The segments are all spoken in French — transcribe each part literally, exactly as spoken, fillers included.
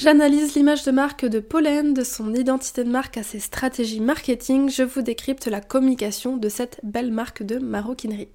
J'analyse l'image de marque de Pollen, de son identité de marque à ses stratégies marketing. Je vous décrypte la communication de cette belle marque de maroquinerie.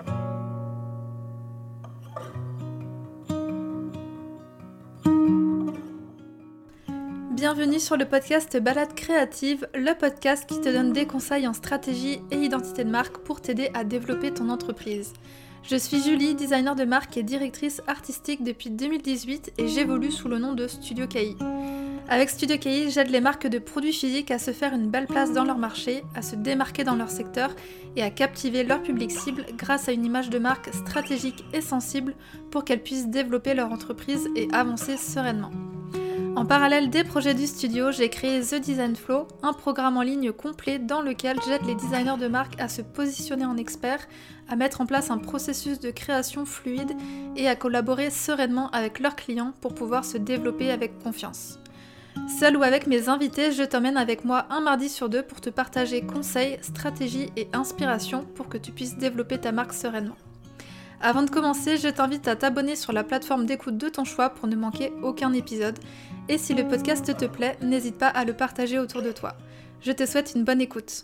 Bienvenue sur le podcast Balade Créative, le podcast qui te donne des conseils en stratégie et identité de marque pour t'aider à développer ton entreprise. Je suis Julie, designer de marque et directrice artistique depuis deux mille dix-huit et j'évolue sous le nom de Studio K I. Avec Studio K I, j'aide les marques de produits physiques à se faire une belle place dans leur marché, à se démarquer dans leur secteur et à captiver leur public cible grâce à une image de marque stratégique et sensible pour qu'elles puissent développer leur entreprise et avancer sereinement. En parallèle des projets du studio, j'ai créé The Design Flow, un programme en ligne complet dans lequel j'aide les designers de marque à se positionner en experts, à mettre en place un processus de création fluide et à collaborer sereinement avec leurs clients pour pouvoir se développer avec confiance. Seul ou avec mes invités, je t'emmène avec moi un mardi sur deux pour te partager conseils, stratégies et inspirations pour que tu puisses développer ta marque sereinement. Avant de commencer, je t'invite à t'abonner sur la plateforme d'écoute de ton choix pour ne manquer aucun épisode. Et si le podcast te plaît, n'hésite pas à le partager autour de toi. Je te souhaite une bonne écoute.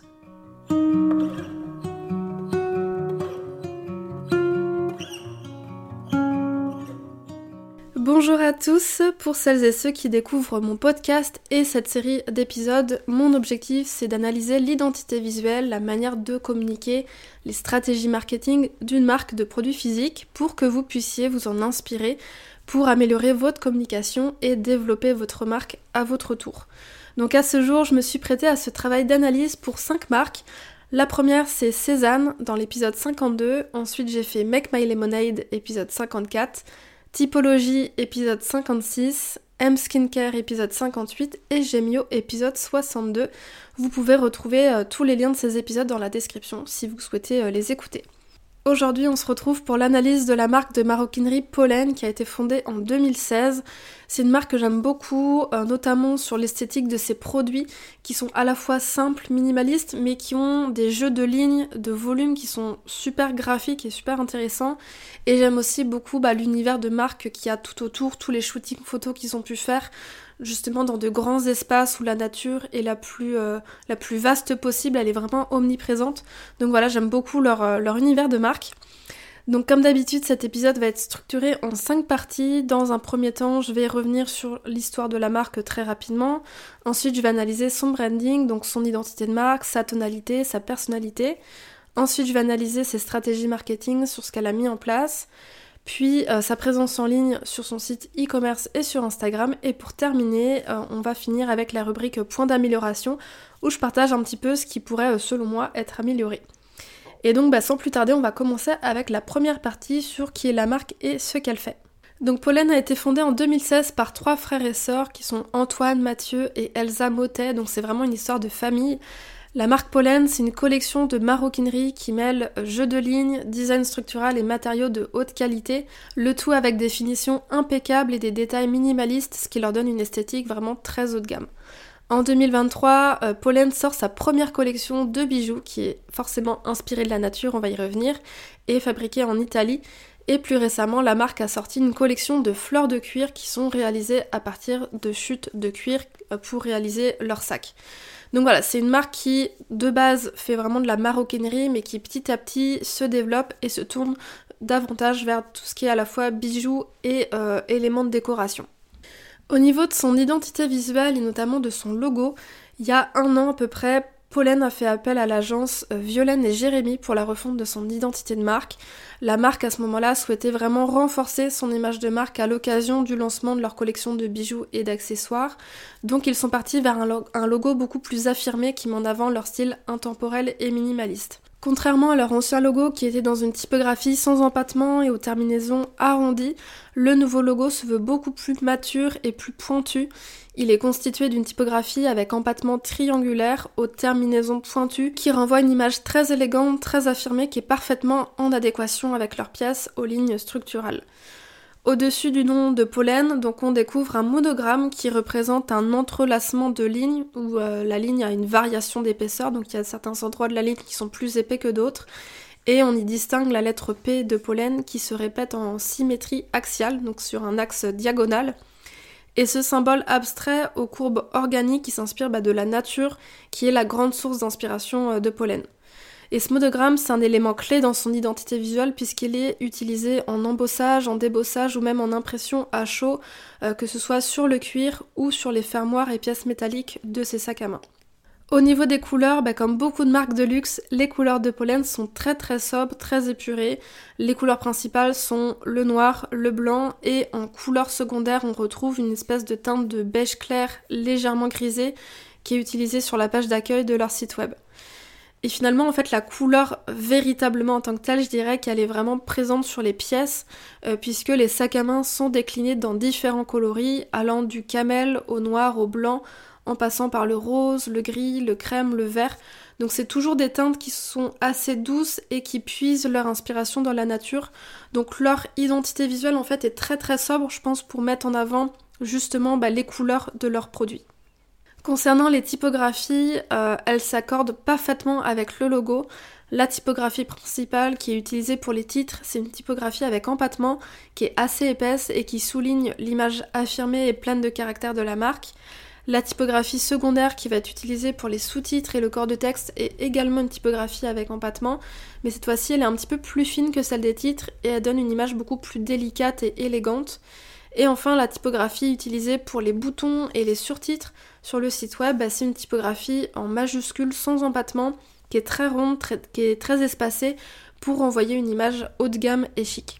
Bonjour à tous, pour celles et ceux qui découvrent mon podcast et cette série d'épisodes, mon objectif c'est d'analyser l'identité visuelle, la manière de communiquer, les stratégies marketing d'une marque de produits physiques pour que vous puissiez vous en inspirer pour améliorer votre communication et développer votre marque à votre tour. Donc à ce jour, je me suis prêtée à ce travail d'analyse pour cinq marques. La première c'est Cézanne dans l'épisode cinquante-deux, ensuite j'ai fait Make My Lemonade épisode cinquante-quatre, Typologie épisode cinquante-six, M Skincare épisode cinquante-huit et Gemio épisode soixante-deux. Vous pouvez retrouver euh, tous les liens de ces épisodes dans la description si vous souhaitez euh, les écouter. Aujourd'hui, on se retrouve pour l'analyse de la marque de maroquinerie Pollen qui a été fondée en deux mille seize. C'est une marque que j'aime beaucoup, euh, notamment sur l'esthétique de ses produits qui sont à la fois simples, minimalistes, mais qui ont des jeux de lignes, de volume qui sont super graphiques et super intéressants. Et j'aime aussi beaucoup bah, l'univers de marque qu'il y a tout autour, tous les shootings photos qu'ils ont pu faire, justement dans de grands espaces où la nature est la plus, euh, la plus vaste possible, elle est vraiment omniprésente. Donc voilà, j'aime beaucoup leur, euh, leur univers de marque. Donc comme d'habitude, cet épisode va être structuré en cinq parties. Dans un premier temps, je vais revenir sur l'histoire de la marque très rapidement. Ensuite, je vais analyser son branding, donc son identité de marque, sa tonalité, sa personnalité. Ensuite, je vais analyser ses stratégies marketing sur ce qu'elle a mis en place. Puis euh, sa présence en ligne sur son site e-commerce et sur Instagram. Et pour terminer, euh, on va finir avec la rubrique Points d'amélioration où je partage un petit peu ce qui pourrait, euh, selon moi, être amélioré. Et donc bah, sans plus tarder, on va commencer avec la première partie sur qui est la marque et ce qu'elle fait. Donc Pollen a été fondée en deux mille seize par trois frères et sœurs qui sont Antoine, Mathieu et Elsa Motet, donc c'est vraiment une histoire de famille. La marque Pollen, c'est une collection de maroquinerie qui mêle jeux de lignes, design structural et matériaux de haute qualité, le tout avec des finitions impeccables et des détails minimalistes, ce qui leur donne une esthétique vraiment très haut de gamme. En deux mille vingt-trois, euh, Pollen sort sa première collection de bijoux qui est forcément inspirée de la nature, on va y revenir, et fabriquée en Italie. Et plus récemment, la marque a sorti une collection de fleurs de cuir qui sont réalisées à partir de chutes de cuir pour réaliser leurs sacs. Donc voilà, c'est une marque qui, de base, fait vraiment de la maroquinerie, mais qui petit à petit se développe et se tourne davantage vers tout ce qui est à la fois bijoux et euh, éléments de décoration. Au niveau de son identité visuelle et notamment de son logo, il y a un an à peu près, Pollen a fait appel à l'agence Violaine et Jérémy pour la refonte de son identité de marque. La marque à ce moment-là souhaitait vraiment renforcer son image de marque à l'occasion du lancement de leur collection de bijoux et d'accessoires. Donc ils sont partis vers un, lo- un logo beaucoup plus affirmé qui met en avant leur style intemporel et minimaliste. Contrairement à leur ancien logo qui était dans une typographie sans empattement et aux terminaisons arrondies, le nouveau logo se veut beaucoup plus mature et plus pointu. Il est constitué d'une typographie avec empattement triangulaire aux terminaisons pointues qui renvoie une image très élégante, très affirmée qui est parfaitement en adéquation avec leurs pièces aux lignes structurales. Au-dessus du nom de Pollen, donc on découvre un monogramme qui représente un entrelacement de lignes où euh, la ligne a une variation d'épaisseur, donc il y a certains endroits de la ligne qui sont plus épais que d'autres, et on y distingue la lettre P de Pollen qui se répète en symétrie axiale, donc sur un axe diagonal. Et ce symbole abstrait aux courbes organiques qui s'inspire bah, de la nature, qui est la grande source d'inspiration de pollen. Et ce monogramme, c'est un élément clé dans son identité visuelle puisqu'il est utilisé en embossage, en débossage ou même en impression à chaud, euh, que ce soit sur le cuir ou sur les fermoirs et pièces métalliques de ses sacs à main. Au niveau des couleurs, bah comme beaucoup de marques de luxe, les couleurs de pollen sont très très sobres, très épurées. Les couleurs principales sont le noir, le blanc et en couleur secondaire, on retrouve une espèce de teinte de beige clair légèrement grisée qui est utilisée sur la page d'accueil de leur site web. Et finalement, en fait, la couleur véritablement en tant que telle, je dirais qu'elle est vraiment présente sur les pièces, euh, puisque les sacs à main sont déclinés dans différents coloris, allant du camel au noir au blanc, en passant par le rose, le gris, le crème, le vert. Donc c'est toujours des teintes qui sont assez douces et qui puisent leur inspiration dans la nature. Donc leur identité visuelle en fait est très très sobre, je pense, pour mettre en avant justement bah, les couleurs de leurs produits. Concernant les typographies, euh, elles s'accordent parfaitement avec le logo. La typographie principale qui est utilisée pour les titres, c'est une typographie avec empattement qui est assez épaisse et qui souligne l'image affirmée et pleine de caractère de la marque. La typographie secondaire qui va être utilisée pour les sous-titres et le corps de texte est également une typographie avec empattement, mais cette fois-ci elle est un petit peu plus fine que celle des titres et elle donne une image beaucoup plus délicate et élégante. Et enfin la typographie utilisée pour les boutons et les surtitres sur le site web, bah, c'est une typographie en majuscule sans empattement qui est très ronde, très, qui est très espacée pour envoyer une image haut de gamme et chic.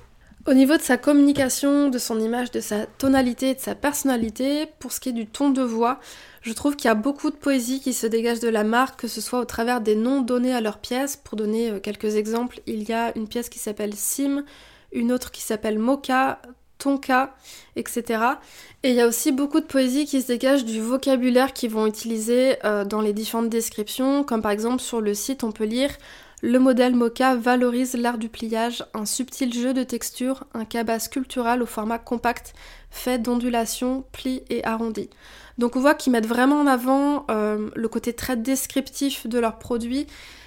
Au niveau de sa communication, de son image, de sa tonalité et de sa personnalité, pour ce qui est du ton de voix, je trouve qu'il y a beaucoup de poésie qui se dégage de la marque, que ce soit au travers des noms donnés à leurs pièces. Pour donner quelques exemples, il y a une pièce qui s'appelle Sim, une autre qui s'appelle Mocha, Tonka, et cetera. Et il y a aussi beaucoup de poésie qui se dégage du vocabulaire qu'ils vont utiliser euh, dans les différentes descriptions, comme par exemple sur le site on peut lire « Le modèle Mocha valorise l'art du pliage, un subtil jeu de texture, un cabas sculptural au format compact, fait d'ondulations, plis et arrondis ». Donc on voit qu'ils mettent vraiment en avant euh, le côté très descriptif de leurs produits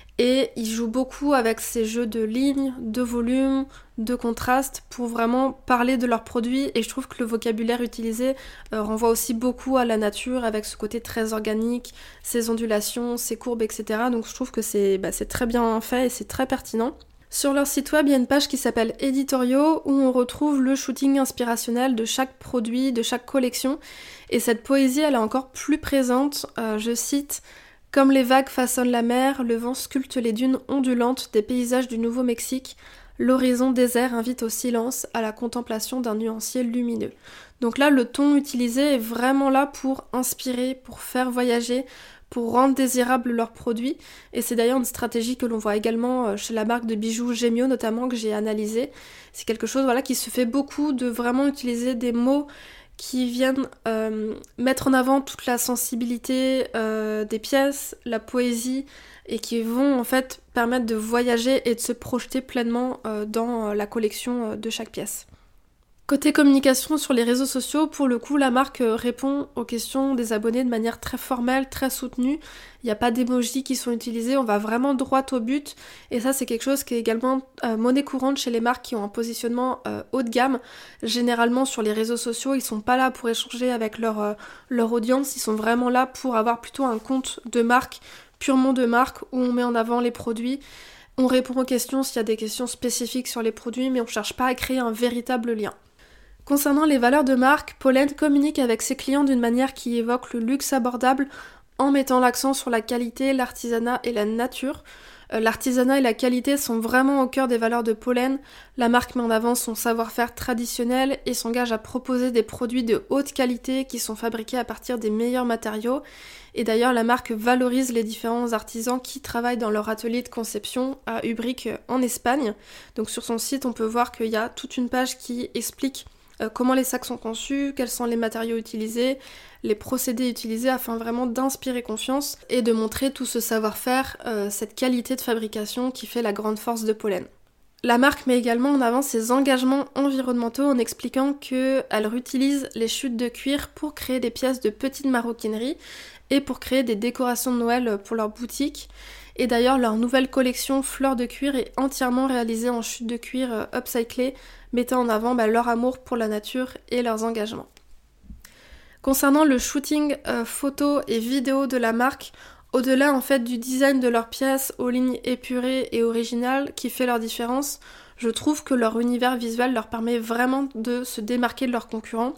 et ils jouent beaucoup avec ces jeux de lignes, de volume, de contraste pour vraiment parler de leurs produits et je trouve que le vocabulaire utilisé euh, renvoie aussi beaucoup à la nature avec ce côté très organique, ces ondulations, ces courbes, et cetera. Donc je trouve que c'est, bah, c'est très bien fait et c'est très pertinent. Sur leur site web, il y a une page qui s'appelle Éditoriaux où on retrouve le shooting inspirationnel de chaque produit, de chaque collection et cette poésie elle est encore plus présente, euh, je cite « Comme les vagues façonnent la mer, le vent sculpte les dunes ondulantes des paysages du Nouveau-Mexique, l'horizon désert invite au silence, à la contemplation d'un nuancier lumineux. » Donc là, le ton utilisé est vraiment là pour inspirer, pour faire voyager, pour rendre désirables leurs produits. Et c'est d'ailleurs une stratégie que l'on voit également chez la marque de bijoux Gemio, notamment, que j'ai analysé. C'est quelque chose voilà, qui se fait beaucoup de vraiment utiliser des mots qui viennent euh, mettre en avant toute la sensibilité euh, des pièces, la poésie, et qui vont en fait permettre de voyager et de se projeter pleinement euh, dans la collection de chaque pièce. Côté communication sur les réseaux sociaux, pour le coup, la marque répond aux questions des abonnés de manière très formelle, très soutenue. Il n'y a pas d'emojis qui sont utilisés, on va vraiment droit au but. Et ça, c'est quelque chose qui est également euh, monnaie courante chez les marques qui ont un positionnement euh, haut de gamme. Généralement, sur les réseaux sociaux, ils sont pas là pour échanger avec leur, euh, leur audience, ils sont vraiment là pour avoir plutôt un compte de marque, purement de marque, où on met en avant les produits. On répond aux questions s'il y a des questions spécifiques sur les produits, mais on ne cherche pas à créer un véritable lien. Concernant les valeurs de marque, Pollen communique avec ses clients d'une manière qui évoque le luxe abordable en mettant l'accent sur la qualité, l'artisanat et la nature. Euh, l'artisanat et la qualité sont vraiment au cœur des valeurs de Pollen. La marque met en avant son savoir-faire traditionnel et s'engage à proposer des produits de haute qualité qui sont fabriqués à partir des meilleurs matériaux. Et d'ailleurs, la marque valorise les différents artisans qui travaillent dans leur atelier de conception à Ubrique en Espagne. Donc sur son site, on peut voir qu'il y a toute une page qui explique Euh, comment les sacs sont conçus, quels sont les matériaux utilisés, les procédés utilisés afin vraiment d'inspirer confiance et de montrer tout ce savoir-faire, euh, cette qualité de fabrication qui fait la grande force de Pollen. La marque met également en avant ses engagements environnementaux en expliquant qu'elle réutilise les chutes de cuir pour créer des pièces de petite maroquinerie et pour créer des décorations de Noël pour leur boutique. Et d'ailleurs, leur nouvelle collection Fleurs de cuir est entièrement réalisée en chutes de cuir upcyclées, mettant en avant bah, leur amour pour la nature et leurs engagements. Concernant le shooting euh, photo et vidéo de la marque, au-delà en fait du design de leurs pièces aux lignes épurées et originales qui fait leur différence, je trouve que leur univers visuel leur permet vraiment de se démarquer de leurs concurrents.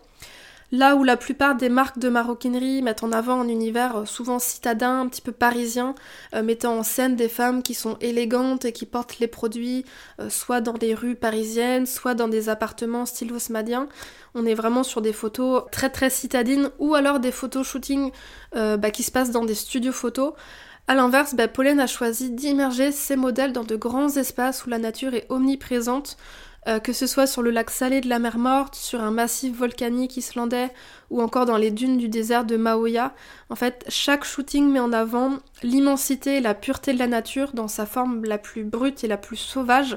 Là où la plupart des marques de maroquinerie mettent en avant un univers souvent citadin, un petit peu parisien, euh, mettant en scène des femmes qui sont élégantes et qui portent les produits euh, soit dans les rues parisiennes, soit dans des appartements style haussmannien. On est vraiment sur des photos très très citadines ou alors des photos shooting euh, bah, qui se passent dans des studios photos. A l'inverse, bah, Pollen a choisi d'immerger ses modèles dans de grands espaces où la nature est omniprésente, Euh, que ce soit sur le lac salé de la mer Morte, sur un massif volcanique islandais ou encore dans les dunes du désert de Maoya. En fait, chaque shooting met en avant l'immensité et la pureté de la nature dans sa forme la plus brute et la plus sauvage.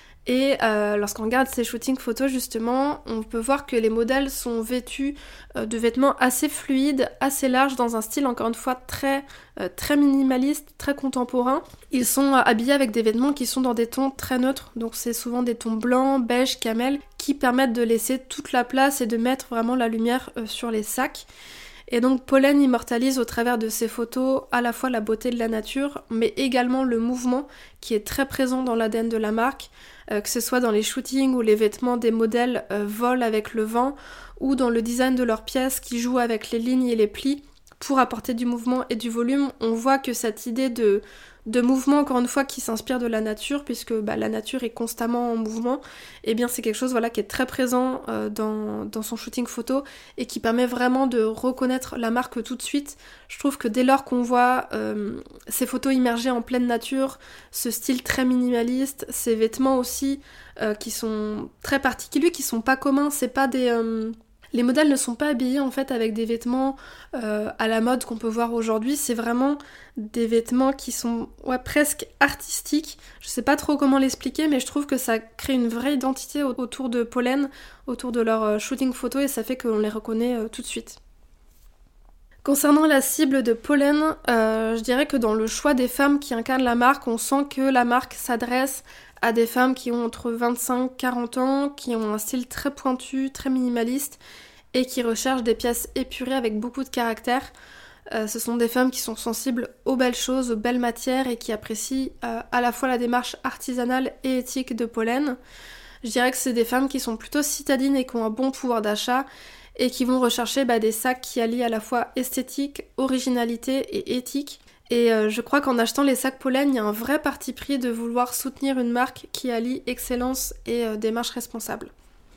Et euh, lorsqu'on regarde ces shootings photos justement, on peut voir que les modèles sont vêtus euh, de vêtements assez fluides, assez larges, dans un style encore une fois très, euh, très minimaliste, très contemporain. Ils sont euh, habillés avec des vêtements qui sont dans des tons très neutres, donc c'est souvent des tons blancs, beige, camel, qui permettent de laisser toute la place et de mettre vraiment la lumière euh, sur les sacs. Et donc Pollen immortalise au travers de ses photos à la fois la beauté de la nature, mais également le mouvement qui est très présent dans l'A D N de la marque, euh, que ce soit dans les shootings où les vêtements des modèles euh, volent avec le vent, ou dans le design de leurs pièces qui jouent avec les lignes et les plis pour apporter du mouvement et du volume. On voit que cette idée de, de mouvement, encore une fois, qui s'inspire de la nature, puisque bah, la nature est constamment en mouvement, et eh bien c'est quelque chose voilà, qui est très présent euh, dans, dans son shooting photo et qui permet vraiment de reconnaître la marque tout de suite. Je trouve que dès lors qu'on voit euh, ces photos immergées en pleine nature, ce style très minimaliste, ces vêtements aussi euh, qui sont très particuliers, qui sont pas communs, c'est pas des... Euh, Les modèles ne sont pas habillés en fait avec des vêtements euh, à la mode qu'on peut voir aujourd'hui, c'est vraiment des vêtements qui sont ouais, presque artistiques. Je sais pas trop comment l'expliquer, mais je trouve que ça crée une vraie identité autour de Pollen, autour de leur shooting photo, et ça fait qu'on les reconnaît euh, tout de suite. Concernant la cible de Pollen, euh, je dirais que dans le choix des femmes qui incarnent la marque, on sent que la marque s'adresse à des femmes qui ont entre vingt-cinq et quarante ans, qui ont un style très pointu, très minimaliste, et qui recherchent des pièces épurées avec beaucoup de caractère. Euh, ce sont des femmes qui sont sensibles aux belles choses, aux belles matières, et qui apprécient euh, à la fois la démarche artisanale et éthique de Pollen. Je dirais que c'est des femmes qui sont plutôt citadines et qui ont un bon pouvoir d'achat, et qui vont rechercher bah, des sacs qui allient à la fois esthétique, originalité et éthique. Et euh, je crois qu'en achetant les sacs Pollen, il y a un vrai parti pris de vouloir soutenir une marque qui allie excellence et euh, démarche responsable.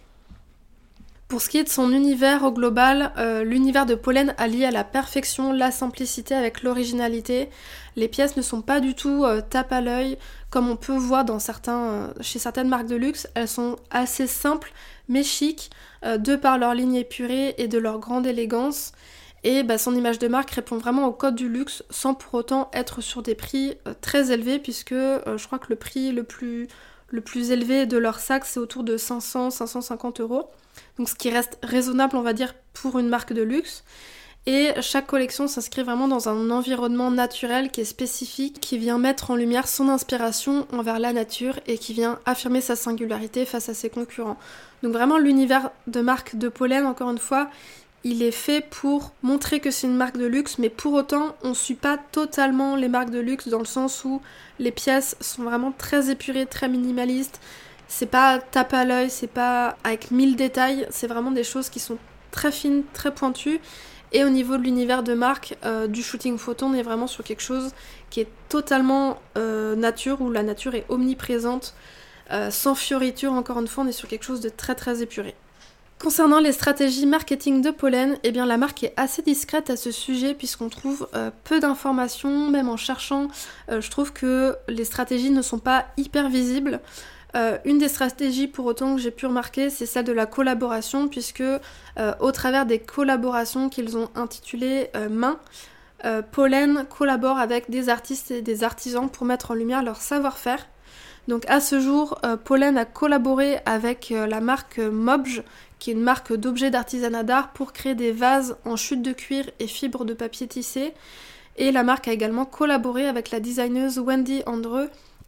Pour ce qui est de son univers au global, euh, l'univers de Pollen allie à la perfection la simplicité avec l'originalité. Les pièces ne sont pas du tout euh, tape à l'œil comme on peut voir dans certains, euh, chez certaines marques de luxe. Elles sont assez simples mais chic, euh, de par leur ligne épurée et de leur grande élégance. Et bah, son image de marque répond vraiment au code du luxe sans pour autant être sur des prix euh, très élevés, puisque euh, je crois que le prix le plus, le plus élevé de leur sac c'est autour de cinq cents à cinq cent cinquante euros. Donc ce qui reste raisonnable on va dire pour une marque de luxe. Et chaque collection s'inscrit vraiment dans un environnement naturel qui est spécifique, qui vient mettre en lumière son inspiration envers la nature et qui vient affirmer sa singularité face à ses concurrents. Donc vraiment l'univers de marque de Pollen, encore une fois, il est fait pour montrer que c'est une marque de luxe, mais pour autant, on ne suit pas totalement les marques de luxe dans le sens où les pièces sont vraiment très épurées, très minimalistes. C'est pas tape à l'œil, c'est pas avec mille détails, c'est vraiment des choses qui sont très fines, très pointues. Et au niveau de l'univers de marque, euh, du shooting photo, on est vraiment sur quelque chose qui est totalement euh, nature, où la nature est omniprésente, euh, sans fioriture, encore une fois, on est sur quelque chose de très très épuré. Concernant les stratégies marketing de Pollen, eh bien la marque est assez discrète à ce sujet puisqu'on trouve euh, peu d'informations, même en cherchant, euh, je trouve que les stratégies ne sont pas hyper visibles. Euh, une des stratégies pour autant que j'ai pu remarquer, c'est celle de la collaboration, puisque euh, au travers des collaborations qu'ils ont intitulées euh, Main, euh, Pollen collabore avec des artistes et des artisans pour mettre en lumière leur savoir-faire. Donc à ce jour, euh, Pollen a collaboré avec euh, la marque Mobj, qui est une marque d'objets d'artisanat d'art, pour créer des vases en chute de cuir et fibres de papier tissé. Et la marque a également collaboré avec la designeuse Wendy Andreu,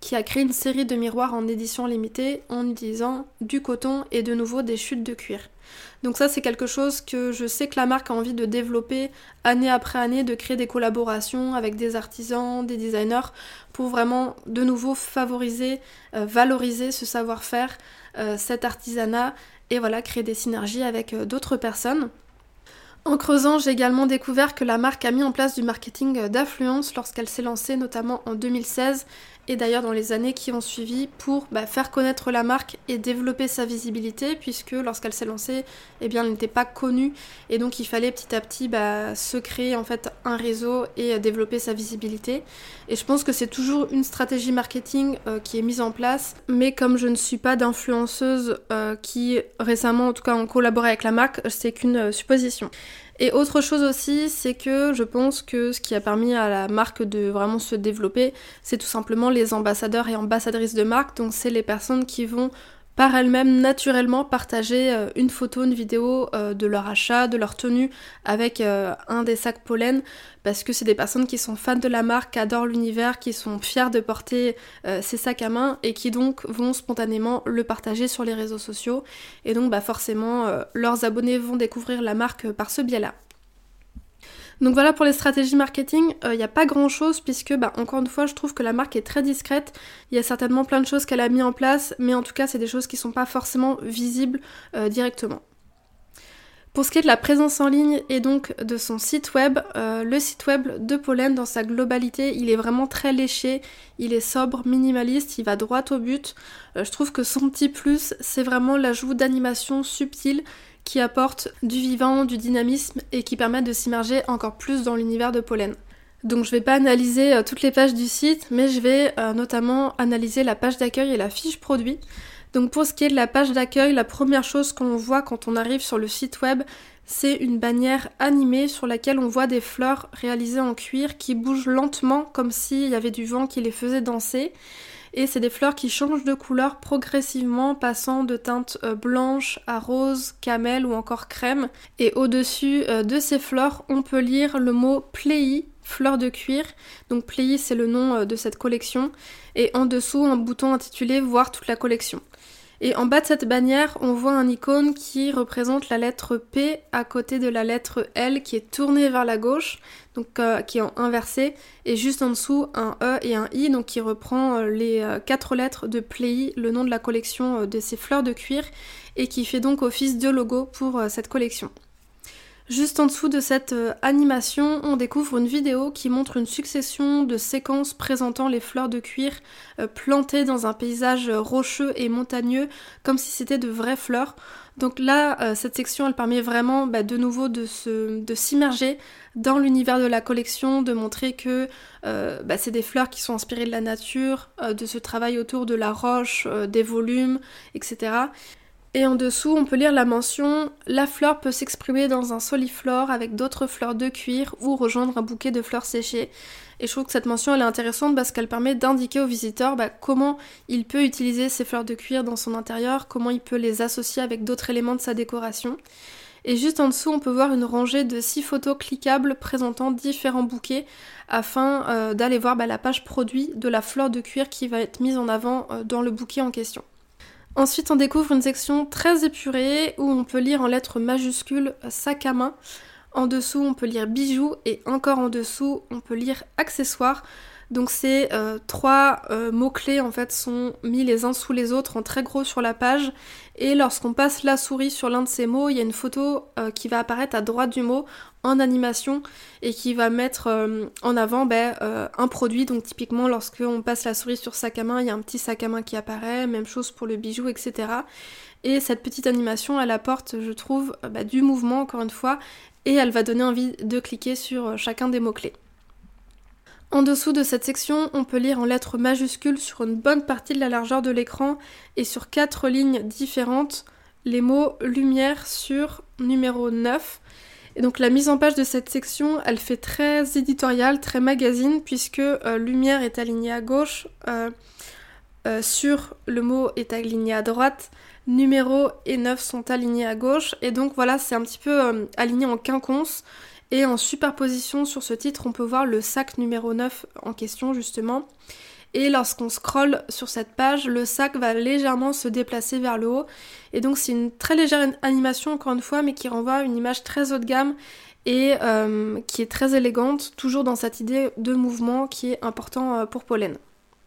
qui a créé une série de miroirs en édition limitée en utilisant du coton et de nouveau des chutes de cuir. Donc ça c'est quelque chose que je sais que la marque a envie de développer année après année, de créer des collaborations avec des artisans, des designers, pour vraiment de nouveau favoriser, euh, valoriser ce savoir-faire, euh, cet artisanat, et voilà, créer des synergies avec euh, d'autres personnes. En creusant, j'ai également découvert que la marque a mis en place du marketing d'influence lorsqu'elle s'est lancée, notamment en deux mille seize, et d'ailleurs dans les années qui ont suivi, pour bah, faire connaître la marque et développer sa visibilité, puisque lorsqu'elle s'est lancée, eh bien, elle n'était pas connue, et donc il fallait petit à petit bah, se créer en fait un réseau et développer sa visibilité. Et je pense que c'est toujours une stratégie marketing euh, qui est mise en place, mais comme je ne suis pas d'influenceuse euh, qui récemment en tout cas ont collaboré avec la marque, c'est qu'une euh, supposition. Et autre chose aussi, c'est que je pense que ce qui a permis à la marque de vraiment se développer, c'est tout simplement les ambassadeurs et ambassadrices de marque. Donc c'est les personnes qui vont par elles-mêmes naturellement partager une photo, une vidéo euh, de leur achat, de leur tenue avec euh, un des sacs pollen, parce que c'est des personnes qui sont fans de la marque, qui adorent l'univers, qui sont fiers de porter euh, ces sacs à main et qui donc vont spontanément le partager sur les réseaux sociaux. Et donc bah forcément euh, leurs abonnés vont découvrir la marque par ce biais-là. Donc voilà pour les stratégies marketing, il euh, n'y a pas grand chose puisque, bah, encore une fois, je trouve que la marque est très discrète. Il y a certainement plein de choses qu'elle a mis en place, mais en tout cas, c'est des choses qui ne sont pas forcément visibles euh, directement. Pour ce qui est de la présence en ligne et donc de son site web, euh, le site web de Pollen dans sa globalité, il est vraiment très léché, il est sobre, minimaliste, il va droit au but. Euh, je trouve que son petit plus, c'est vraiment l'ajout d'animations subtiles qui apportent du vivant, du dynamisme et qui permettent de s'immerger encore plus dans l'univers de Pollen. Donc je vais pas analyser euh, toutes les pages du site, mais je vais euh, notamment analyser la page d'accueil et la fiche produit. Donc pour ce qui est de la page d'accueil, la première chose qu'on voit quand on arrive sur le site web, c'est une bannière animée sur laquelle on voit des fleurs réalisées en cuir qui bougent lentement comme s'il y avait du vent qui les faisait danser. Et c'est des fleurs qui changent de couleur progressivement, passant de teintes euh, blanches à rose, camel ou encore crème. Et au-dessus euh, de ces fleurs, on peut lire le mot Play, fleur de cuir. Donc Play, c'est le nom euh, de cette collection. Et en dessous, un bouton intitulé Voir toute la collection. Et en bas de cette bannière, on voit un icône qui représente la lettre P à côté de la lettre L qui est tournée vers la gauche, donc euh, qui est en inversé, et juste en dessous un E et un I, donc qui reprend euh, les euh, quatre lettres de Play, le nom de la collection euh, de ces fleurs de cuir, et qui fait donc office de logo pour euh, cette collection. Juste en dessous de cette euh, animation, on découvre une vidéo qui montre une succession de séquences présentant les fleurs de cuir euh, plantées dans un paysage rocheux et montagneux, comme si c'était de vraies fleurs. Donc là, euh, cette section, elle permet vraiment bah, de nouveau de, se, de s'immerger dans l'univers de la collection, de montrer que euh, bah, c'est des fleurs qui sont inspirées de la nature, euh, de ce travail autour de la roche, euh, des volumes, et cetera. Et en dessous, on peut lire la mention « La fleur peut s'exprimer dans un soliflore avec d'autres fleurs de cuir ou rejoindre un bouquet de fleurs séchées ». Et je trouve que cette mention elle est intéressante parce qu'elle permet d'indiquer au visiteur bah, comment il peut utiliser ces fleurs de cuir dans son intérieur, comment il peut les associer avec d'autres éléments de sa décoration. Et juste en dessous, on peut voir une rangée de six photos cliquables présentant différents bouquets afin euh, d'aller voir bah, la page produit de la fleur de cuir qui va être mise en avant euh, dans le bouquet en question. Ensuite, on découvre une section très épurée où on peut lire en lettres majuscules « sac à main ». En dessous, on peut lire « bijoux » et encore en dessous, on peut lire « accessoires ». Donc ces euh, trois euh, mots-clés en fait sont mis les uns sous les autres en très gros sur la page. Et lorsqu'on passe la souris sur l'un de ces mots, il y a une photo euh, qui va apparaître à droite du mot en animation et qui va mettre euh, en avant ben, euh, un produit. Donc typiquement lorsqu'on passe la souris sur sac à main, il y a un petit sac à main qui apparaît, même chose pour le bijou, et cetera. Et cette petite animation, elle apporte, je trouve, bah, du mouvement encore une fois, et elle va donner envie de cliquer sur chacun des mots-clés. En dessous de cette section, on peut lire en lettres majuscules sur une bonne partie de la largeur de l'écran et sur quatre lignes différentes les mots lumière sur numéro neuf. Et donc la mise en page de cette section, elle fait très éditoriale, très magazine, puisque euh, lumière est alignée à gauche, euh, euh, sur le mot est aligné à droite, numéro et neuf sont alignés à gauche, et donc voilà, c'est un petit peu euh, aligné en quinconce. Et en superposition sur ce titre, on peut voir le sac numéro neuf en question justement. et lorsqu'on scrolle sur cette page, le sac va légèrement se déplacer vers le haut. Et donc c'est une très légère animation encore une fois, mais qui renvoie à une image très haut de gamme et euh, qui est très élégante, toujours dans cette idée de mouvement qui est important pour Pollen.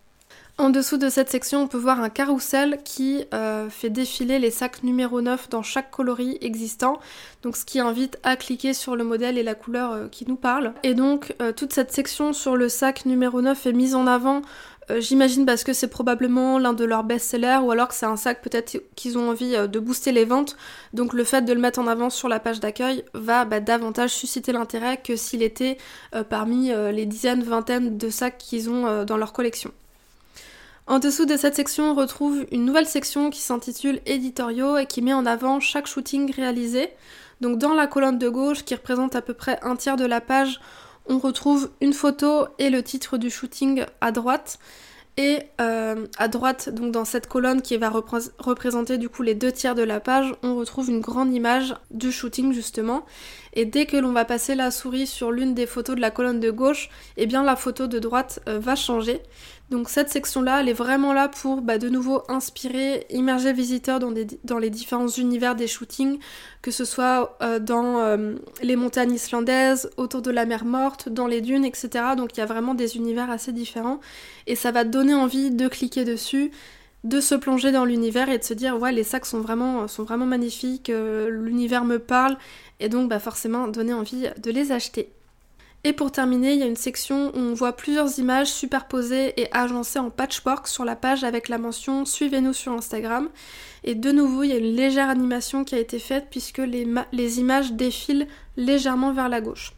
En dessous de cette section, on peut voir un carrousel qui euh, fait défiler les sacs numéro neuf dans chaque coloris existant, donc ce qui invite à cliquer sur le modèle et la couleur euh, qui nous parle. Et donc euh, toute cette section sur le sac numéro neuf est mise en avant, euh, j'imagine parce que c'est probablement l'un de leurs best-sellers, ou alors que c'est un sac peut-être qu'ils ont envie euh, de booster les ventes, donc le fait de le mettre en avant sur la page d'accueil va bah, davantage susciter l'intérêt que s'il était euh, parmi euh, les dizaines, vingtaines de sacs qu'ils ont euh, dans leur collection. En dessous de cette section, on retrouve une nouvelle section qui s'intitule éditoriaux et qui met en avant chaque shooting réalisé. Donc dans la colonne de gauche, qui représente à peu près un tiers de la page, on retrouve une photo et le titre du shooting à droite. Et euh, à droite, donc dans cette colonne qui va repré- représenter du coup les deux tiers de la page, on retrouve une grande image du shooting justement. Et dès que l'on va passer la souris sur l'une des photos de la colonne de gauche, eh bien la photo de droite euh, va changer. Donc cette section-là, elle est vraiment là pour bah, de nouveau inspirer, immerger le visiteur dans, des, dans les différents univers des shootings, que ce soit euh, dans euh, les montagnes islandaises, autour de la mer Morte, dans les dunes, et cetera. Donc il y a vraiment des univers assez différents et ça va donner envie de cliquer dessus, de se plonger dans l'univers et de se dire ouais les sacs sont vraiment, sont vraiment magnifiques, euh, l'univers me parle et donc bah, forcément donner envie de les acheter. Et pour terminer, il y a une section où on voit plusieurs images superposées et agencées en patchwork sur la page avec la mention « Suivez-nous sur Instagram ». Et de nouveau, il y a une légère animation qui a été faite puisque les, ma- les images défilent légèrement vers la gauche.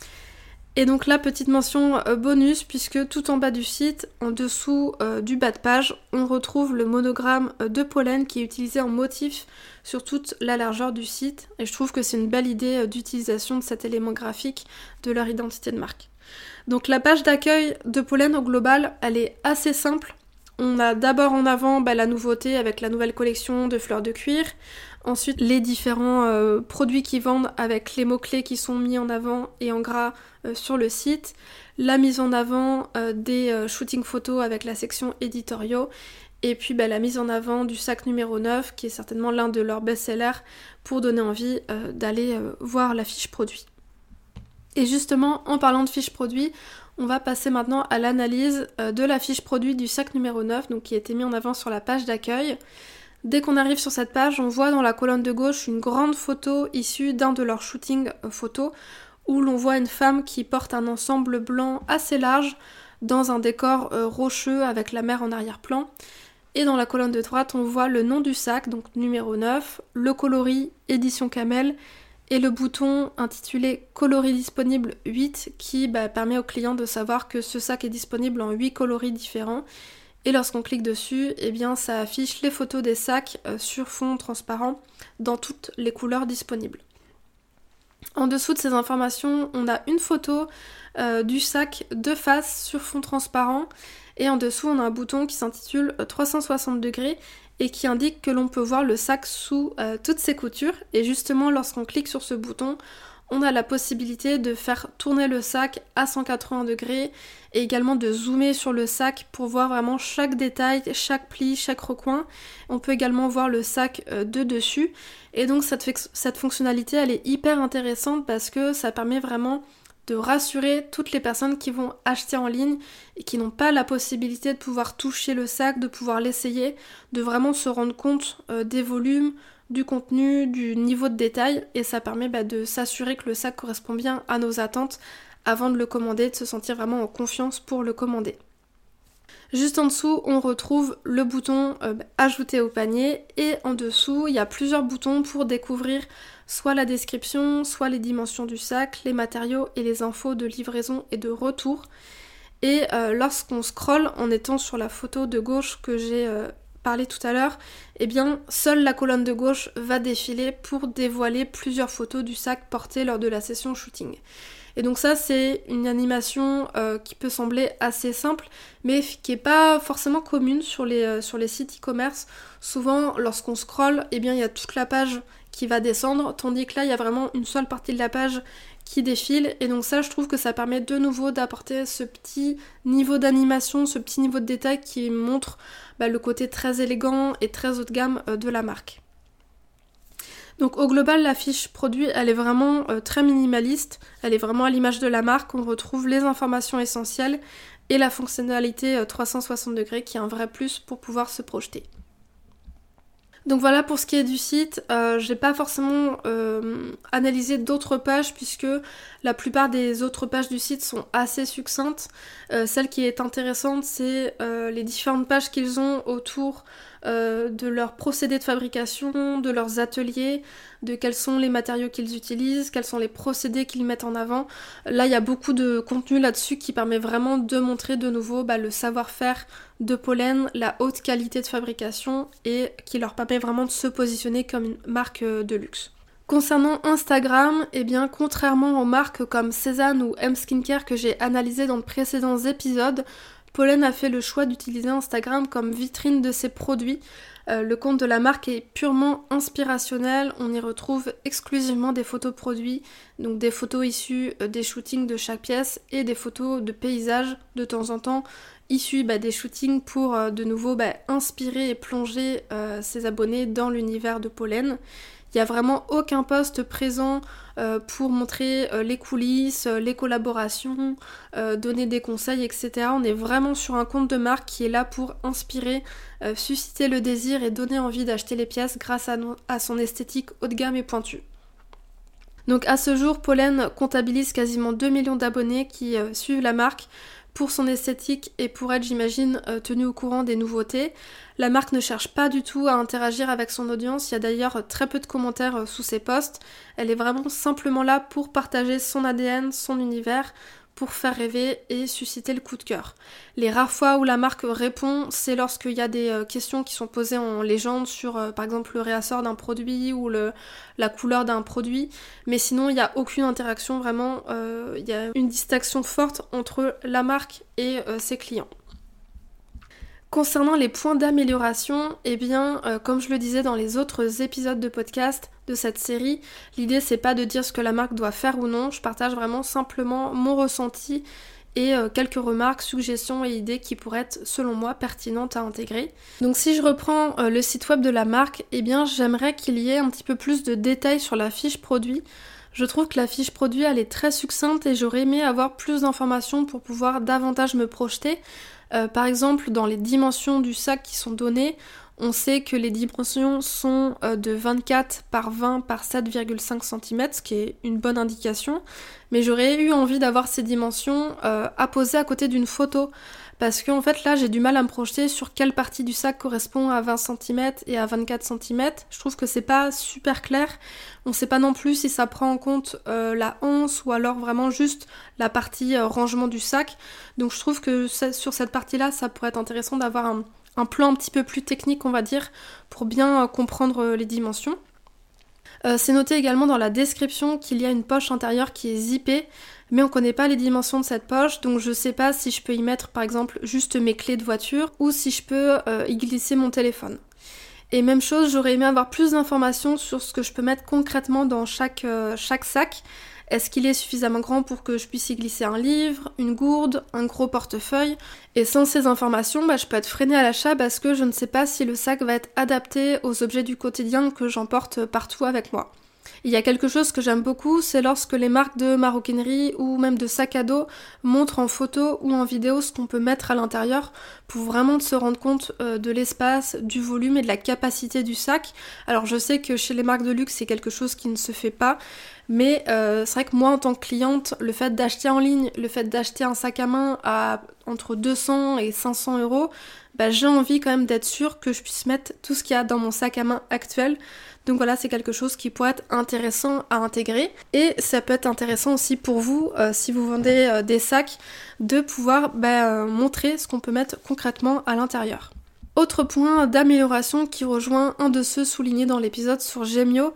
Et donc là, petite mention euh, bonus, puisque tout en bas du site, en dessous euh, du bas de page, on retrouve le monogramme euh, de Pollen qui est utilisé en motif sur toute la largeur du site. Et je trouve que c'est une belle idée euh, d'utilisation de cet élément graphique de leur identité de marque. Donc la page d'accueil de Pollen au global, elle est assez simple. On a d'abord en avant bah, la nouveauté avec la nouvelle collection de fleurs de cuir. Ensuite, les différents euh, produits qu'ils vendent avec les mots-clés qui sont mis en avant et en gras euh, sur le site. La mise en avant euh, des euh, shootings photos avec la section éditoriaux. Et puis bah, la mise en avant du sac numéro neuf, qui est certainement l'un de leurs best-sellers, pour donner envie euh, d'aller euh, voir la fiche produit. Et justement, en parlant de fiche produit, on va passer maintenant à l'analyse euh, de la fiche produit du sac numéro neuf, donc qui a été mis en avant sur la page d'accueil. Dès qu'on arrive sur cette page, on voit dans la colonne de gauche une grande photo issue d'un de leurs shootings photos où l'on voit une femme qui porte un ensemble blanc assez large dans un décor euh, rocheux avec la mer en arrière-plan. Et dans la colonne de droite, on voit le nom du sac, donc numéro neuf, le coloris édition camel et le bouton intitulé coloris disponible huit qui bah, permet au client de savoir que ce sac est disponible en huit coloris différents. Et lorsqu'on clique dessus, eh bien ça affiche les photos des sacs euh, sur fond transparent dans toutes les couleurs disponibles. En dessous de ces informations, on a une photo euh, du sac de face sur fond transparent et en dessous on a un bouton qui s'intitule trois cent soixante degrés et qui indique que l'on peut voir le sac sous euh, toutes ses coutures. Et justement lorsqu'on clique sur ce bouton, on a la possibilité de faire tourner le sac à cent quatre-vingts degrés et également de zoomer sur le sac pour voir vraiment chaque détail, chaque pli, chaque recoin. On peut également voir le sac de dessus. Et donc cette, cette fonctionnalité, elle est hyper intéressante parce que ça permet vraiment de rassurer toutes les personnes qui vont acheter en ligne et qui n'ont pas la possibilité de pouvoir toucher le sac, de pouvoir l'essayer, de vraiment se rendre compte euh, des volumes, du contenu, du niveau de détail, et ça permet bah, de s'assurer que le sac correspond bien à nos attentes avant de le commander, de se sentir vraiment en confiance pour le commander. Juste en dessous, on retrouve le bouton euh, ajouter au panier, et en dessous, il y a plusieurs boutons pour découvrir soit la description, soit les dimensions du sac, les matériaux et les infos de livraison et de retour. Et euh, lorsqu'on scrolle en étant sur la photo de gauche que j'ai euh, parlé tout à l'heure, eh bien seule la colonne de gauche va défiler pour dévoiler plusieurs photos du sac porté lors de la session shooting. Et donc ça c'est une animation euh, qui peut sembler assez simple mais qui n'est pas forcément commune sur les, euh, sur les sites e-commerce. Souvent lorsqu'on scrolle, eh bien il y a toute la page qui va descendre, tandis que là il y a vraiment une seule partie de la page qui défilent, et donc ça je trouve que ça permet de nouveau d'apporter ce petit niveau d'animation, ce petit niveau de détail qui montre bah, le côté très élégant et très haut de gamme euh, de la marque. Donc au global, la fiche produit, elle est vraiment euh, très minimaliste, elle est vraiment à l'image de la marque, on retrouve les informations essentielles et la fonctionnalité euh, trois cent soixante degrés qui est un vrai plus pour pouvoir se projeter. Donc voilà pour ce qui est du site, euh, j'ai pas forcément euh, analysé d'autres pages puisque la plupart des autres pages du site sont assez succinctes. Euh, celle qui est intéressante, c'est euh, les différentes pages qu'ils ont autour euh, de leurs procédés de fabrication, de leurs ateliers, de quels sont les matériaux qu'ils utilisent, quels sont les procédés qu'ils mettent en avant. Là, il y a beaucoup de contenu là-dessus qui permet vraiment de montrer de nouveau bah, le savoir-faire de Pollen, la haute qualité de fabrication et qui leur permet vraiment de se positionner comme une marque de luxe. Concernant Instagram, eh bien contrairement aux marques comme Cézanne ou M Skincare que j'ai analysées dans de précédents épisodes, Pollen a fait le choix d'utiliser Instagram comme vitrine de ses produits. Euh, le compte de la marque est purement inspirationnel, on y retrouve exclusivement des photos produits, donc des photos issues euh, des shootings de chaque pièce et des photos de paysages de temps en temps, issues bah, des shootings pour euh, de nouveau bah, inspirer et plonger euh, ses abonnés dans l'univers de Pollen. Il n'y a vraiment aucun post présent euh, pour montrer euh, les coulisses, euh, les collaborations, euh, donner des conseils, et cetera. On est vraiment sur un compte de marque qui est là pour inspirer, euh, susciter le désir et donner envie d'acheter les pièces grâce à, no- à son esthétique haut de gamme et pointue. Donc à ce jour, Pollen comptabilise quasiment deux millions d'abonnés qui euh, suivent la marque pour son esthétique et pour être, j'imagine, euh, tenue au courant des nouveautés. La marque ne cherche pas du tout à interagir avec son audience, il y a d'ailleurs très peu de commentaires euh, sous ses posts. Elle est vraiment simplement là pour partager son A D N, son univers, pour faire rêver et susciter le coup de cœur. Les rares fois où la marque répond, c'est lorsqu'il y a des euh, questions qui sont posées en légende sur euh, par exemple le réassort d'un produit ou le, la couleur d'un produit, mais sinon il n'y a aucune interaction vraiment, euh, il y a une distinction forte entre la marque et euh, ses clients. Concernant les points d'amélioration, eh bien, euh, comme je le disais dans les autres épisodes de podcast de cette série, l'idée c'est pas de dire ce que la marque doit faire ou non, je partage vraiment simplement mon ressenti et euh, quelques remarques, suggestions et idées qui pourraient être, selon moi, pertinentes à intégrer. Donc si je reprends euh, le site web de la marque, eh bien, j'aimerais qu'il y ait un petit peu plus de détails sur la fiche produit. Je trouve que la fiche produit, elle est très succincte et j'aurais aimé avoir plus d'informations pour pouvoir davantage me projeter. Euh, par exemple, dans les dimensions du sac qui sont données, on sait que les dimensions sont euh, de vingt-quatre par vingt par sept virgule cinq centimètres, ce qui est une bonne indication, mais j'aurais eu envie d'avoir ces dimensions euh, apposées à côté d'une photo, parce qu'en fait là j'ai du mal à me projeter sur quelle partie du sac correspond à vingt centimètres et à vingt-quatre centimètres. Je trouve que c'est pas super clair, on sait pas non plus si ça prend en compte euh, la anse ou alors vraiment juste la partie euh, rangement du sac, donc je trouve que ça, sur cette partie là ça pourrait être intéressant d'avoir un un plan un petit peu plus technique on va dire pour bien euh, comprendre euh, les dimensions. Euh, c'est noté également dans la description qu'il y a une poche intérieure qui est zippée, mais on connaît pas les dimensions de cette poche, donc je sais pas si je peux y mettre par exemple juste mes clés de voiture ou si je peux euh, y glisser mon téléphone. Et même chose, j'aurais aimé avoir plus d'informations sur ce que je peux mettre concrètement dans chaque, euh, chaque sac. Est-ce qu'il est suffisamment grand pour que je puisse y glisser un livre, une gourde, un gros portefeuille? Et sans ces informations, bah, je peux être freinée à l'achat parce que je ne sais pas si le sac va être adapté aux objets du quotidien que j'emporte partout avec moi. Il y a quelque chose que j'aime beaucoup, c'est lorsque les marques de maroquinerie ou même de sacs à dos montrent en photo ou en vidéo ce qu'on peut mettre à l'intérieur pour vraiment se rendre compte euh, de l'espace, du volume et de la capacité du sac. Alors je sais que chez les marques de luxe c'est quelque chose qui ne se fait pas, mais euh, c'est vrai que moi en tant que cliente, le fait d'acheter en ligne, le fait d'acheter un sac à main à entre deux cents et cinq cents euros, bah, j'ai envie quand même d'être sûre que je puisse mettre tout ce qu'il y a dans mon sac à main actuel. Donc voilà, c'est quelque chose qui pourrait être intéressant à intégrer. Et ça peut être intéressant aussi pour vous, euh, si vous vendez euh, des sacs, de pouvoir bah, euh, montrer ce qu'on peut mettre concrètement à l'intérieur. Autre point d'amélioration qui rejoint un de ceux soulignés dans l'épisode sur Gemio,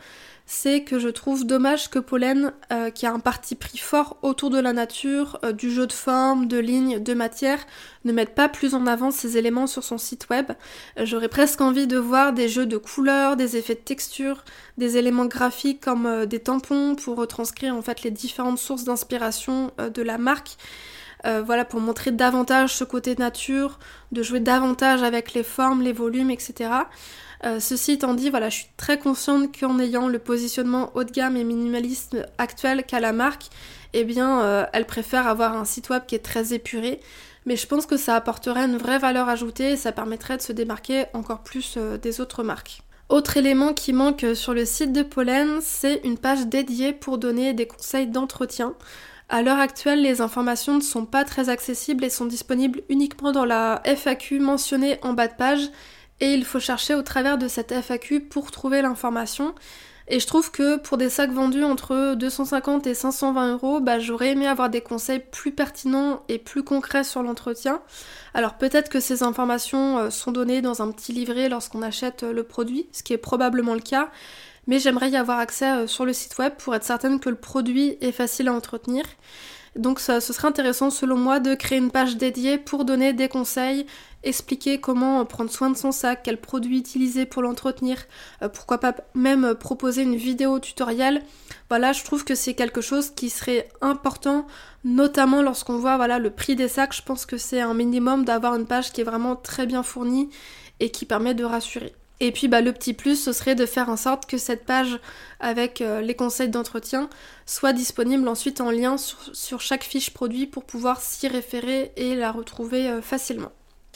c'est que je trouve dommage que Pollen, euh, qui a un parti pris fort autour de la nature, euh, du jeu de forme, de lignes, de matière, ne mette pas plus en avant ces éléments sur son site web. Euh, j'aurais presque envie de voir des jeux de couleurs, des effets de texture, des éléments graphiques comme euh, des tampons pour retranscrire en fait les différentes sources d'inspiration euh, de la marque. Euh, voilà, pour montrer davantage ce côté nature, de jouer davantage avec les formes, les volumes, et cetera. Euh, ceci étant dit, voilà, je suis très consciente qu'en ayant le positionnement haut de gamme et minimaliste actuel qu'a la marque, eh bien, euh, elle préfère avoir un site web qui est très épuré. Mais je pense que ça apporterait une vraie valeur ajoutée et ça permettrait de se démarquer encore plus euh, des autres marques. Autre élément qui manque sur le site de Pollen, c'est une page dédiée pour donner des conseils d'entretien. À l'heure actuelle, les informations ne sont pas très accessibles et sont disponibles uniquement dans la F A Q mentionnée en bas de page. Et il faut chercher au travers de cette F A Q pour trouver l'information. Et je trouve que pour des sacs vendus entre deux cent cinquante et cinq cent vingt euros, bah, j'aurais aimé avoir des conseils plus pertinents et plus concrets sur l'entretien. Alors peut-être que ces informations sont données dans un petit livret lorsqu'on achète le produit, ce qui est probablement le cas, mais j'aimerais y avoir accès sur le site web pour être certaine que le produit est facile à entretenir. Donc ça, ce serait intéressant selon moi de créer une page dédiée pour donner des conseils, expliquer comment prendre soin de son sac, quels produits utiliser pour l'entretenir, euh, pourquoi pas même proposer une vidéo tutoriel. Voilà, je trouve que c'est quelque chose qui serait important, notamment lorsqu'on voit voilà, le prix des sacs. Je pense que c'est un minimum d'avoir une page qui est vraiment très bien fournie et qui permet de rassurer. Et puis bah, le petit plus, ce serait de faire en sorte que cette page avec euh, les conseils d'entretien soit disponible ensuite en lien sur, sur chaque fiche produit pour pouvoir s'y référer et la retrouver euh, facilement.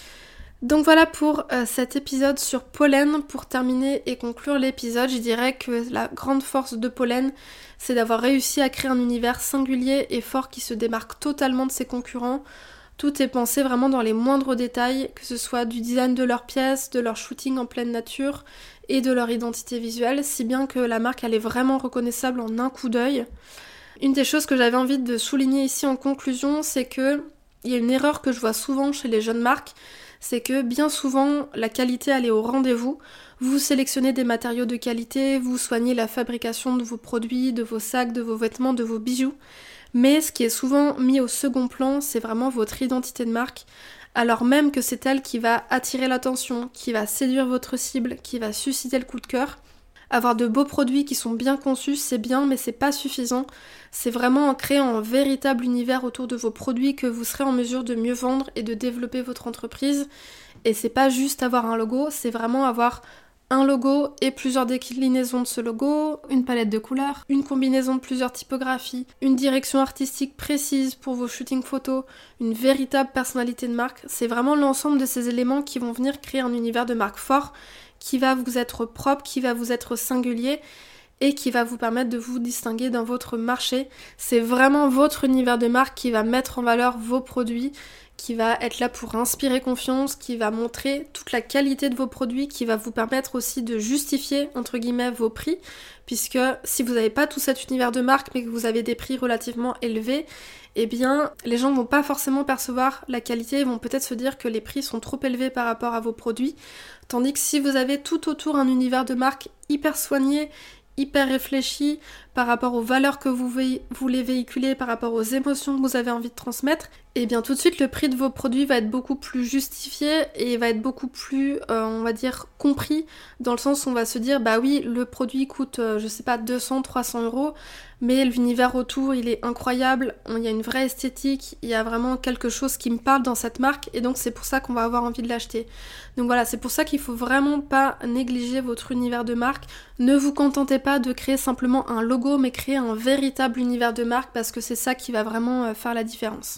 Donc voilà pour euh, cet épisode sur Pollen. Pour terminer et conclure l'épisode, je dirais que la grande force de Pollen, c'est d'avoir réussi à créer un univers singulier et fort qui se démarque totalement de ses concurrents. Tout est pensé vraiment dans les moindres détails, que ce soit du design de leurs pièces, de leur shooting en pleine nature et de leur identité visuelle, si bien que la marque elle est vraiment reconnaissable en un coup d'œil. Une des choses que j'avais envie de souligner ici en conclusion, c'est que il y a une erreur que je vois souvent chez les jeunes marques, c'est que bien souvent la qualité elle est au rendez-vous. Vous sélectionnez des matériaux de qualité, vous soignez la fabrication de vos produits, de vos sacs, de vos vêtements, de vos bijoux. Mais ce qui est souvent mis au second plan, c'est vraiment votre identité de marque, alors même que c'est elle qui va attirer l'attention, qui va séduire votre cible, qui va susciter le coup de cœur. Avoir de beaux produits qui sont bien conçus, c'est bien, mais c'est pas suffisant. C'est vraiment en créant un véritable univers autour de vos produits que vous serez en mesure de mieux vendre et de développer votre entreprise. Et c'est pas juste avoir un logo, c'est vraiment avoir un logo et plusieurs déclinaisons de ce logo, une palette de couleurs, une combinaison de plusieurs typographies, une direction artistique précise pour vos shootings photos, une véritable personnalité de marque. C'est vraiment l'ensemble de ces éléments qui vont venir créer un univers de marque fort, qui va vous être propre, qui va vous être singulier et qui va vous permettre de vous distinguer dans votre marché. C'est vraiment votre univers de marque qui va mettre en valeur vos produits, qui va être là pour inspirer confiance, qui va montrer toute la qualité de vos produits, qui va vous permettre aussi de justifier, entre guillemets, vos prix, puisque si vous n'avez pas tout cet univers de marque, mais que vous avez des prix relativement élevés, eh bien, les gens ne vont pas forcément percevoir la qualité, ils vont peut-être se dire que les prix sont trop élevés par rapport à vos produits, tandis que si vous avez tout autour un univers de marque hyper soigné, hyper réfléchi par rapport aux valeurs que vous voulez véhiculer, par rapport aux émotions que vous avez envie de transmettre, et bien tout de suite le prix de vos produits va être beaucoup plus justifié et va être beaucoup plus, euh, on va dire, compris, dans le sens où on va se dire, bah oui, le produit coûte, euh, je sais pas, deux cents, trois cents euros, mais l'univers autour, il est incroyable, il y a une vraie esthétique, il y a vraiment quelque chose qui me parle dans cette marque, et donc c'est pour ça qu'on va avoir envie de l'acheter. Donc voilà, c'est pour ça qu'il faut vraiment pas négliger votre univers de marque. Ne vous contentez pas de créer simplement un logo, mais créer un véritable univers de marque, parce que c'est ça qui va vraiment faire la différence.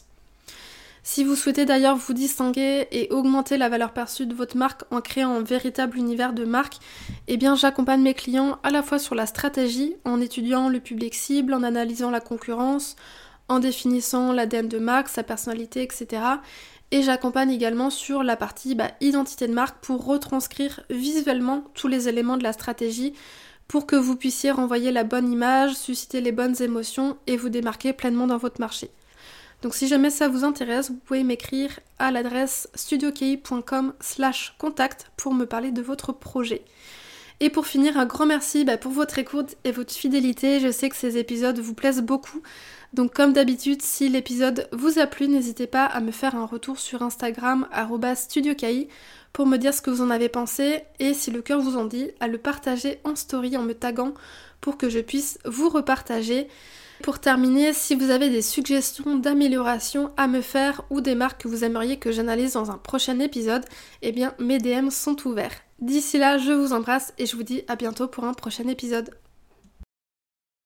Si vous souhaitez d'ailleurs vous distinguer et augmenter la valeur perçue de votre marque en créant un véritable univers de marque, eh bien j'accompagne mes clients à la fois sur la stratégie, en étudiant le public cible, en analysant la concurrence, en définissant l'A D N de marque, sa personnalité, et cetera. Et j'accompagne également sur la partie bah, identité de marque pour retranscrire visuellement tous les éléments de la stratégie pour que vous puissiez renvoyer la bonne image, susciter les bonnes émotions et vous démarquer pleinement dans votre marché. Donc si jamais ça vous intéresse, vous pouvez m'écrire à l'adresse studiokei point com slash contact pour me parler de votre projet. Et pour finir, un grand merci bah, pour votre écoute et votre fidélité. Je sais que ces épisodes vous plaisent beaucoup. Donc comme d'habitude, si l'épisode vous a plu, n'hésitez pas à me faire un retour sur Instagram arobase studio k i pour me dire ce que vous en avez pensé et si le cœur vous en dit, à le partager en story en me taguant pour que je puisse vous repartager. Pour terminer, si vous avez des suggestions d'amélioration à me faire ou des marques que vous aimeriez que j'analyse dans un prochain épisode, eh bien mes D M sont ouverts. D'ici là, je vous embrasse et je vous dis à bientôt pour un prochain épisode.